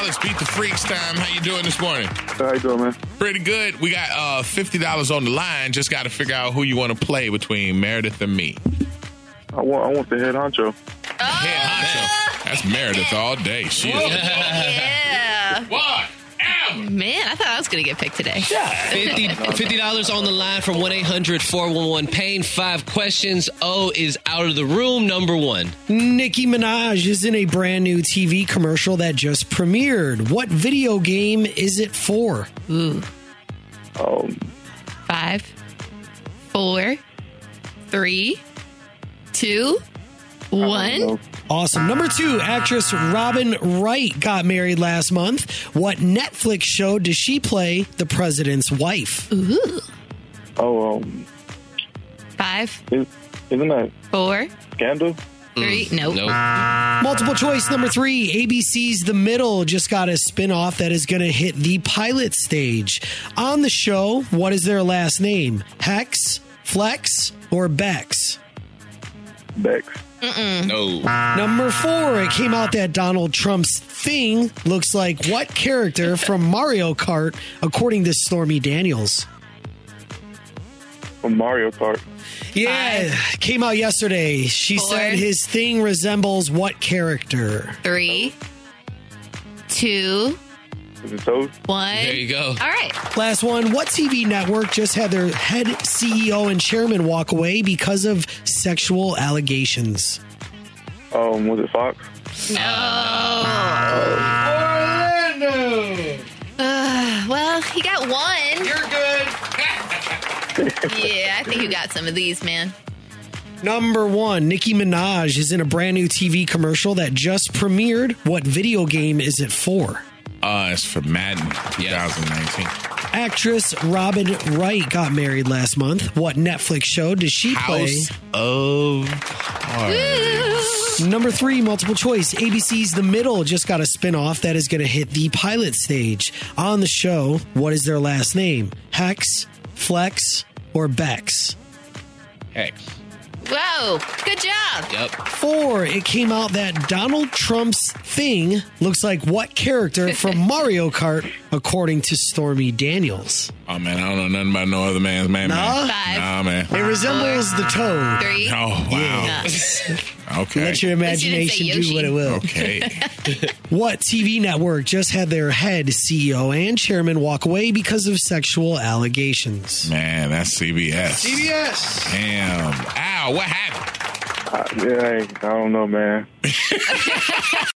$50 Beat the Freaks time. How you doing this morning? How you doing, man? Pretty good. We got $50 on the line. Just got to figure out who you want to play between Meredith and me. I want the head honcho. Head honcho. That's Meredith all day. She is. Yeah. What? Man, I thought I was going to get picked today. $50 on the line from 1-800-411-PAIN. 5 questions. O is out of the room. Number 1. Nicki Minaj is in a brand new TV commercial that just premiered. What video game is it for? Ooh. 5, 4, 3, 2, 1. Awesome. Number 2, actress Robin Wright got married last month. What Netflix show does she play the president's wife? Ooh. 5, Isn't that 4, Scandal? 3. Nope. Multiple choice number 3, ABC's The Middle just got a spinoff that is going to hit the pilot stage. On the show, what is their last name? Hex, Flex, or Bex? Bex. No. Number 4, it came out that Donald Trump's thing looks like what character from Mario Kart, according to Stormy Daniels? From Mario Kart. Yeah, came out yesterday. She 4. said his thing resembles what character? 3, 2, Is it Toad? 1. There you go. All right. Last one, what TV network just had their head CEO and chairman walk away because of sexual allegations? Was it Fox? No. Orlando! Well, he got 1. You're good. Yeah, I think you got some of these, man. Number 1, Nicki Minaj is in a brand new TV commercial that just premiered. What video game is it for? It's for Madden 2019. Actress Robin Wright got married last month. What Netflix show does she play? House of Cards. Number 3, multiple choice. ABC's The Middle just got a spinoff that is going to hit the pilot stage. On the show, what is their last name? Hex, Flex, or Bex? Hex. Whoa. Good job. Yep. 4, it came out that Donald Trump's thing looks like what character from Mario Kart, according to Stormy Daniels? Oh, man, I don't know nothing about no other man's man. Nah? 5. Nah, man. It resembles the toad. 3. Oh, wow. Yes. Okay. Let your imagination Yoshi. do what it will. Okay. What TV network just had their head CEO and chairman walk away because of sexual allegations? Man, that's CBS. CBS. Damn. Ow, what happened? I don't know, man.